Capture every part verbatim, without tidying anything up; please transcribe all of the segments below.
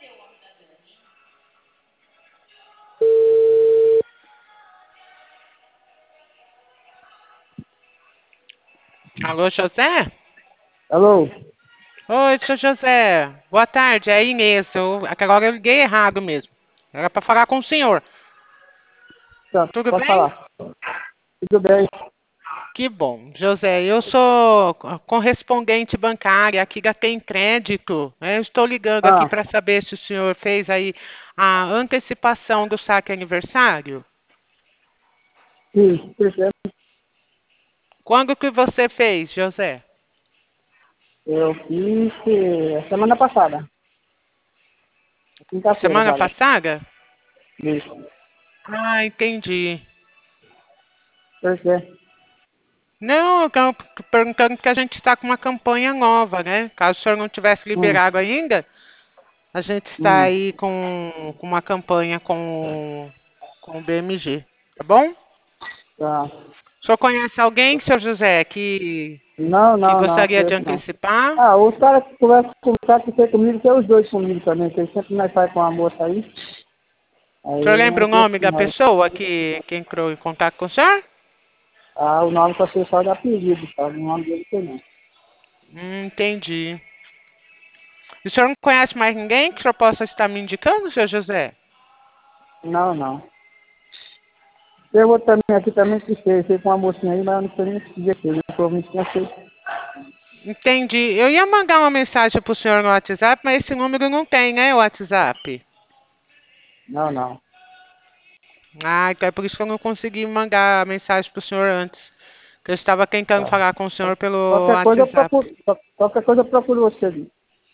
Alô, José? Alô? Oi, seu José. Boa tarde, é Inês. Eu, é que agora eu liguei errado mesmo. Era para falar com o senhor. Tá, Tudo pode bem? falar. Tudo bem? Que bom. José, eu sou correspondente bancária aqui da Tem Crédito. Eu estou ligando aqui Ah, para saber se o senhor fez aí a antecipação do saque aniversário. sim, perfeito. Quando que você fez, José? Eu fiz eh, semana passada, quinta-feira, Semana agora. passada? Isso. Ah, entendi. Perfeito. Não, eu estou perguntando porque a gente está com uma campanha nova, né? Caso o senhor não tivesse Hum, liberado ainda, a gente está hum, aí com, com uma campanha com, com o B M G, tá bom? tá. O senhor conhece alguém, seu José, que, Não, que não, não, gostaria de conheço não. antecipar? Ah, os caras que conversam com o cara que fez comigo, tem os dois comigo também, que sempre nós faz com a moça aí. O senhor Aí lembra não o tem nome da nós. pessoa que, que entrou em contato com o senhor? Ah, o nome só foi só de apelido, sabe? O nome dele tem não. Hum, entendi. E o senhor não conhece mais ninguém que o senhor possa estar me indicando, seu José? Não, não. Tem outro também aqui também que fez, fez com uma mocinha aí, mas eu não sei nem se dia que ele provavelmente tinha feito. Entendi. Eu ia mandar uma mensagem para o senhor no WhatsApp, mas esse número não tem, né, o WhatsApp? Não, não. Ah, então é por isso que eu não consegui mandar a mensagem para o senhor antes. Que eu estava tentando Tá. falar com o senhor pelo Qualquer coisa eu WhatsApp. procuro, qual- qualquer coisa eu procuro você ali.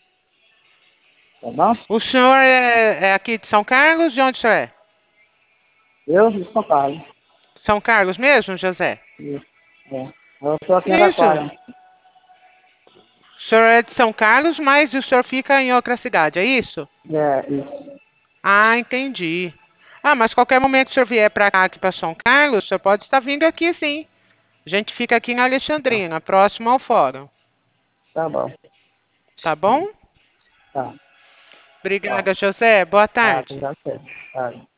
Tá bom? O senhor é, é aqui de São Carlos? De onde o senhor é? Eu de São Paulo. São Carlos mesmo, José? Isso. É. Eu estou aqui em Isso. Araquara. O senhor é de São Carlos, mas o senhor fica em outra cidade, é isso? É, isso. Ah, entendi. Ah, mas qualquer momento que o senhor vier para cá, aqui para São Carlos, o senhor pode estar vindo aqui, sim. A gente fica aqui na Tá, Alexandrina, próximo ao fórum. tá bom. Tá bom? Tá, tá. Obrigada, José. Boa Tá, tarde. já sei. Tá.